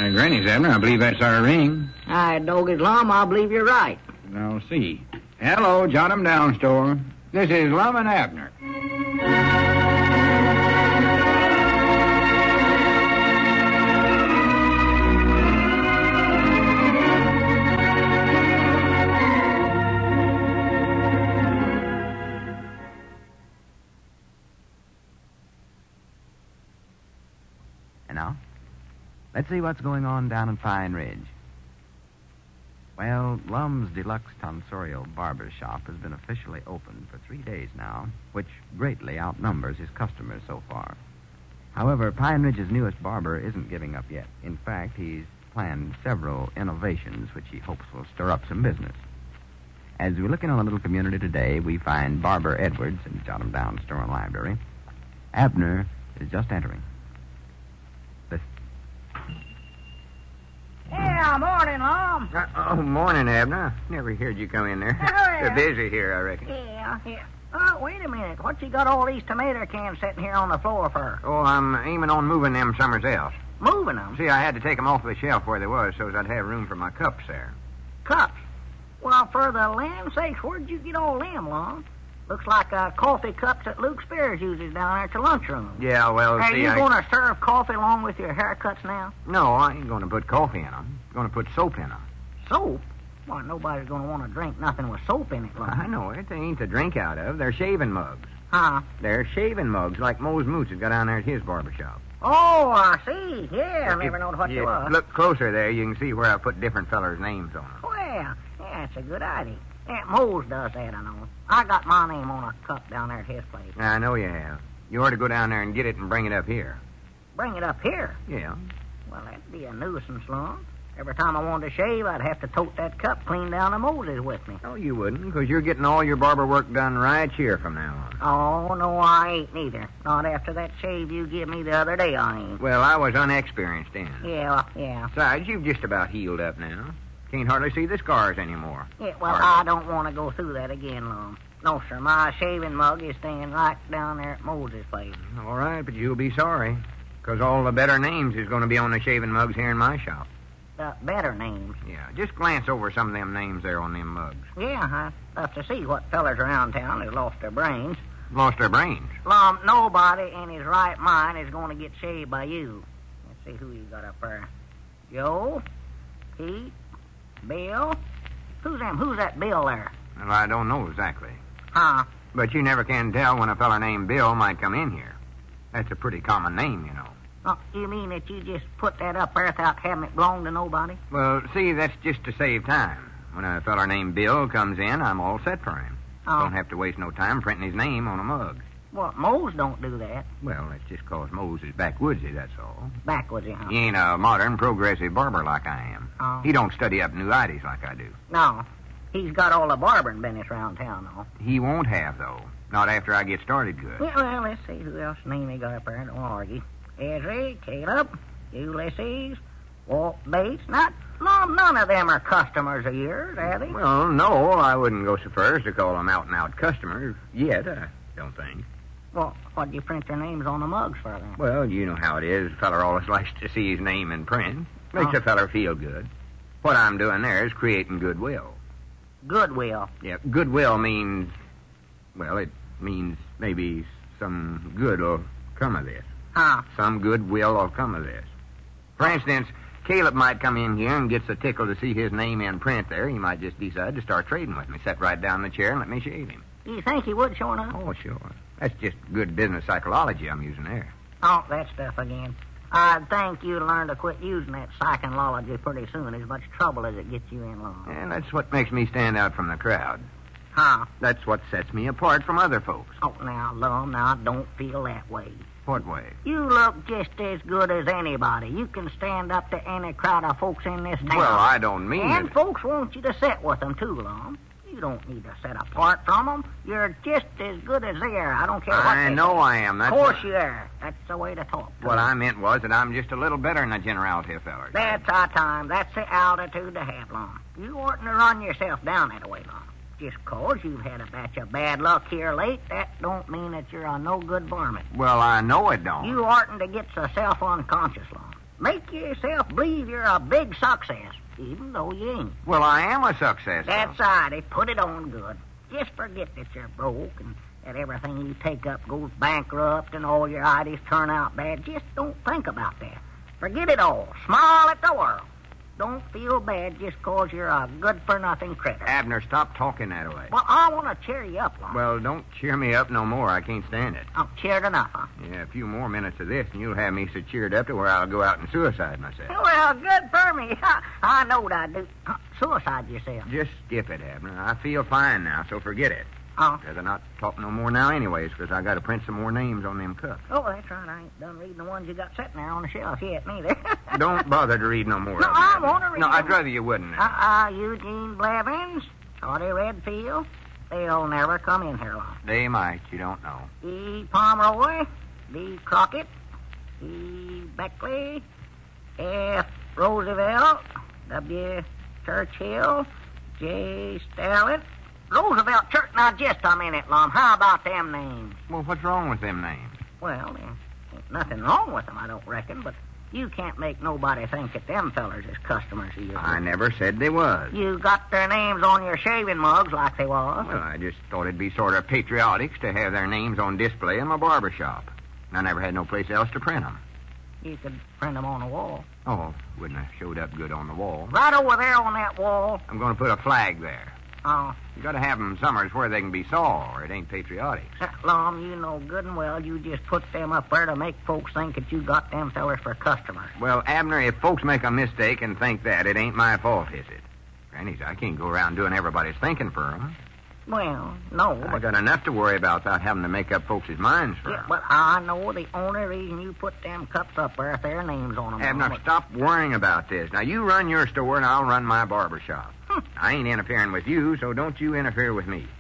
Granny's, Abner. I believe that's our ring. Aye, Doggy's Lum, I believe you're right. I'll see. Hello, Jot 'em Down store. This is Lum and Abner. And now, let's see what's going on down in Pine Ridge. Well, Lum's Deluxe Tonsorial Barber Shop has been officially open for 3 days now, which greatly outnumbers his customers so far. However, Pine Ridge's newest barber isn't giving up yet. In fact, he's planned several innovations which he hopes will stir up some business. As we look in on the little community today, we find Barber Edwards in Jot 'em Down store and library. Abner is just entering. Listen. Yeah, morning, Lum. Morning, Abner. Never heard you come in there. Oh, yeah. They're busy here, I reckon. Yeah. Oh, wait a minute. What you got all these tomato cans sitting here on the floor for? Oh, I'm aiming on moving them somewheres else. Moving them? See, I had to take them off the shelf where they was so I'd have room for my cups there. Cups? Well, for the land sakes, where'd you get all them, Lum? Looks like coffee cups that Luke Spears uses down there at the lunchroom. Yeah, well, Are see, you going to serve coffee along with your haircuts now? No, I ain't going to put coffee in them. I'm going to put soap in them. Soap? Why, nobody's going to want to drink nothing with soap in it, Lum. I know it. They ain't to drink out of. They're shaving mugs. Huh? They're shaving mugs like Mose Moots has got down there at his barber shop. Oh, I see. Yeah, I never knowed what you was. Look closer there, you can see where I put different fellers' names on them. Well, yeah, that's a good idea. Aunt Mose does that, I know. I got my name on a cup down there at his place. I know you have. You ought to go down there and get it and bring it up here. Bring it up here? Yeah. Well, that'd be a nuisance, Lum. Every time I wanted to shave, I'd have to tote that cup clean down to Moses with me. Oh, you wouldn't, because you're getting all your barber work done right here from now on. Oh, no, I ain't neither. Not after that shave you give me the other day, I ain't. Well, I was unexperienced then. Yeah. Besides, you've just about healed up now. Can't hardly see the scars anymore. Yeah, well, I don't want to go through that again, Lum. No, sir, my shaving mug is staying right down there at Moses' place. All right, but you'll be sorry, because all the better names is going to be on the shaving mugs here in my shop. The better names? Yeah, just glance over some of them names there on them mugs. Yeah, I'd love to see what fellers around town has lost their brains. Lost their brains? Lum, nobody in his right mind is going to get shaved by you. Let's see who you got up there. Joe, Pete, Bill. Who's that Bill there? Well, I don't know exactly. Huh? But you never can tell when a feller named Bill might come in here. That's a pretty common name, you know. Oh, you mean that you just put that up there without having it belong to nobody? Well, see, that's just to save time. When a feller named Bill comes in, I'm all set for him. Oh. Don't have to waste no time printing his name on a mug. Well, Mose don't do that. Well, that's just 'cause Mose is backwoodsy, that's all. Backwoodsy, huh? He ain't a modern, progressive barber like I am. Oh. He don't study up new ideas like I do. No. He's got all the barbering business around town, though. He won't have, though. Not after I get started good. Yeah, well, let's see who else name he got up there. Don't argue. Ezra, Caleb, Ulysses, Walt Bates. None of them are customers of yours, are they? Well, no, I wouldn't go so far as to call them out-and-out customers yet, I don't think. Well, what'd you print their names on the mugs for, then? Well, you know how it is. A feller always likes to see his name in print. Makes a feller feel good. What I'm doing there is creating goodwill. Goodwill? Yeah, goodwill means... Well, it means maybe some good will come of this. Huh? Some goodwill will come of this. For instance, Caleb might come in here and gets a tickle to see his name in print there. He might just decide to start trading with me. Sit right down in the chair and let me shave him. You think he would, sure enough? Oh, sure. That's just good business psychology I'm using there. Oh, that stuff again. I think you'd learn to quit using that psychology pretty soon, as much trouble as it gets you in long. And that's what makes me stand out from the crowd. Huh? That's what sets me apart from other folks. Oh, now, Lum, now, don't feel that way. What way? You look just as good as anybody. You can stand up to any crowd of folks in this town. Well, I don't mean And it. folks want you to sit with them, too, Lum. You don't need to sit apart from them. You're just as good as they are. I don't care what I they know say. I am. That's Of course you are. That's the way to talk. What I meant was that I'm just a little better than the generality of fellers. That's our time. That's the altitude to have, Lum. You oughtn't to run yourself down that way, Lum. Just 'cause you've had a batch of bad luck here late, that don't mean that you're a no-good varmint. Well, I know it don't. You oughtn't to get so self-unconscious, Lum. Make yourself believe you're a big success, even though you ain't. Well, I am a success. That's right. They put it on good. Just forget that you're broke and that everything you take up goes bankrupt and all your ideas turn out bad. Just don't think about that. Forget it all. Smile at the world. Don't feel bad just 'cause you're a good-for-nothing critter. Abner, stop talking that way. Well, I want to cheer you up, Lon. Well, don't cheer me up no more. I can't stand it. I'm cheered enough, huh? Yeah, a few more minutes of this, and you'll have me so cheered up to where I'll go out and suicide myself. Well, good for me. I knowed I'd do. Suicide yourself. Just skip it, Abner. I feel fine now, so forget it. Oh. Rather not talk no more now anyways, 'cause I got to print some more names on them cups. Oh, that's right. I ain't done reading the ones you got sitting there on the shelf yet, neither. Don't bother to read no more No, of them. I want to read No, them. I'd rather you wouldn't. Eugene Blevins, Toddy Redfield. They'll never come in here long. They might. You don't know. E. Pomeroy, D. Crockett, E. Beckley, F. Roosevelt, W. Churchill, J. Sterling. Roosevelt Church. Now, just a minute, Lum. How about them names? Well, what's wrong with them names? Well, there ain't nothing wrong with them, I don't reckon, but you can't make nobody think that them fellers is customers of yours. I never said they was. You got their names on your shaving mugs like they was. Well, I just thought it'd be sort of patriotic to have their names on display in my barber shop. I never had no place else to print them. You could print them on the wall. Oh, wouldn't have showed up good on the wall. Right over there on that wall. I'm going to put a flag there. Oh, You got to have them summers where they can be saw, or it ain't patriotic. Lum, you know good and well you just put them up there to make folks think that you got them fellers for customers. Well, Abner, if folks make a mistake and think that, it ain't my fault, is it? Granny's, I can't go around doing everybody's thinking for 'em. Well, no, I but, got enough to worry about without having to make up folks' minds for 'em. yeah, but I know the only reason you put them cups up there if their names on them. Abner, stop worrying about this. Now, you run your store and I'll run my barber shop. I ain't interfering with you, so don't you interfere with me.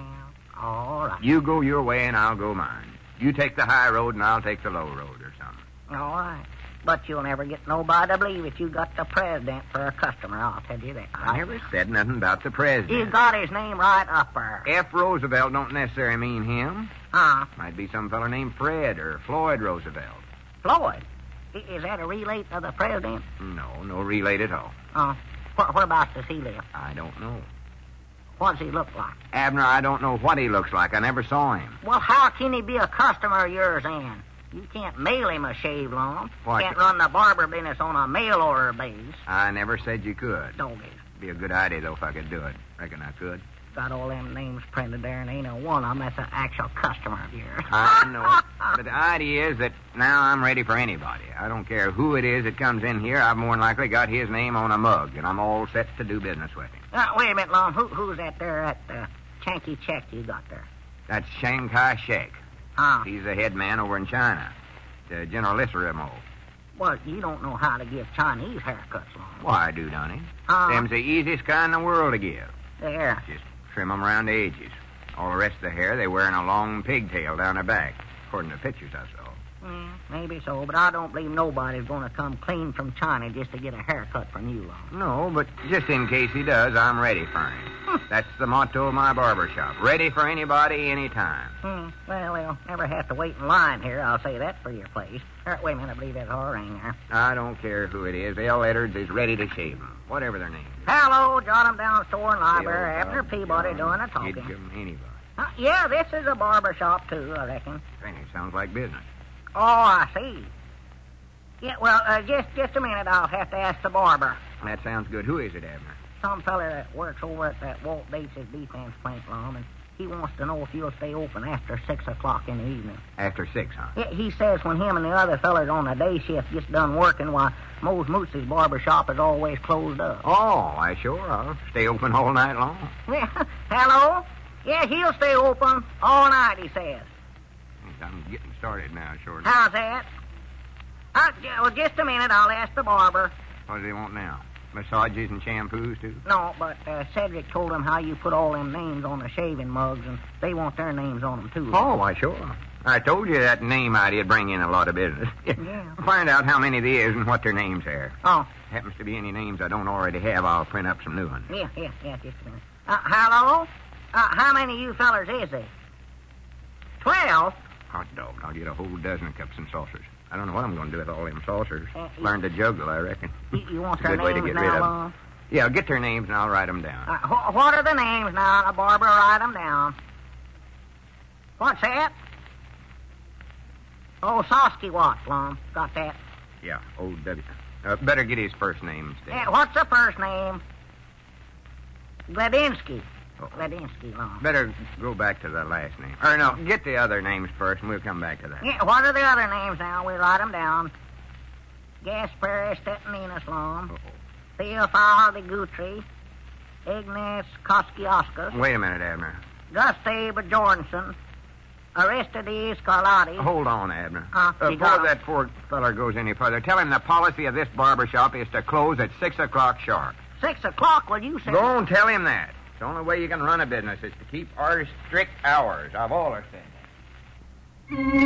All right. You go your way and I'll go mine. You take the high road and I'll take the low road or something. All right. But you'll never get nobody to believe that you got the president for a customer, I'll tell you that. I never said nothing about the president. You got his name right up there. F. Roosevelt don't necessarily mean him. Huh? Might be some feller named Fred or Floyd Roosevelt. Floyd? Is that a relate of the president? No relate at all. Whereabouts does he live? I don't know. What does he look like? Abner, I don't know what he looks like. I never saw him. Well, how can he be a customer of yours, then? You can't mail him a shave long. Why? Can't run the barber business on a mail order base. I never said you could. Don't it? Be a good idea, though, if I could do it. Reckon I could. Got all them names printed there, and ain't a one of them that's an actual customer of yours. I know it. But the idea is that now I'm ready for anybody. I don't care who it is that comes in here. I've more than likely got his name on a mug, and I'm all set to do business with him. Wait a minute, Lon. Who's that there at Chanky Check you got there? That's Shanghai Sheikh. Huh? He's the head man over in China. The General Isserimo. Well, you don't know how to give Chinese haircuts, Lon. Why, I do, Donnie. Huh? Them's the easiest kind in the world to give. There. Just trim 'em around the edges. All the rest of the hair, they wear in a long pigtail down their back, according to pictures I saw. Yeah, maybe so, but I don't believe nobody's going to come clean from China just to get a haircut from you, Lon. No, but just in case he does, I'm ready for him. That's the motto of my barber shop. Ready for anybody, anytime. Well, they'll never have to wait in line here, I'll say that for your place. Wait a minute, I believe that's our ring there. I don't care who it is. L. Edwards is ready to shave 'em, whatever their name is. Hello, John, I'm down store and library. Abner Peabody doing the talking. Gidgum, anybody. Yeah, this is a barber shop, too, I reckon. It sounds like business. Oh, I see. Yeah, well, just a minute. I'll have to ask the barber. That sounds good. Who is it, Abner? Some fella that works over at that Walt Bates' defense plant, Lon, and he wants to know if you'll stay open after 6 o'clock in the evening. After 6, huh? Yeah, he says when him and the other fellas on the day shift gets done working, why, Mose Moose's barber shop is always closed up. Oh, I sure. I'll stay open all night long. Yeah, hello? Yeah, he'll stay open all night, he says. I'm getting started now, short. How's that? Well, just a minute. I'll ask the barber. What do they want now? Massages and shampoos, too? No, but Cedric told them how you put all them names on the shaving mugs, and they want their names on them, too. Oh, why, sure. I told you that name idea'd bring in a lot of business. Yeah. Find out how many there is and what their names are. Oh. Happens to be any names I don't already have, I'll print up some new ones. Yeah, just a minute. Hello? How many of you fellers is there? 12? Hot dog, I'll get a whole dozen of cups and saucers. I don't know what I'm going to do with all them saucers. Learn to juggle, I reckon. You want It's a their good way to names get rid now, of 'em. Lum? Yeah, get their names and I'll write them down. What are the names now? Now, Barbara, write them down. What's that? Oh, Saskatchewan, Lum. Got that? Yeah, old W. Better get his first name instead. What's the first name? Gladinsky. Oh. Gladinsky, Lum. Better go back to the last name. Or no, get the other names first and we'll come back to that. Yeah, what are the other names now? We write them down. Gaspar Stephaninus, Lum. Uh-oh. Theophile de Guthrie. Ignace Koskioskas. Wait a minute, Abner. Gustav Bjornsson. Aristides Carlotti. Hold on, Abner. You got Before 'em. that poor feller goes any further, tell him the policy of this barber shop is to close at 6 o'clock sharp. 6 o'clock, will you say? Go and tell him that. It's the only way you can run a business is to keep our strict hours. I've always said that.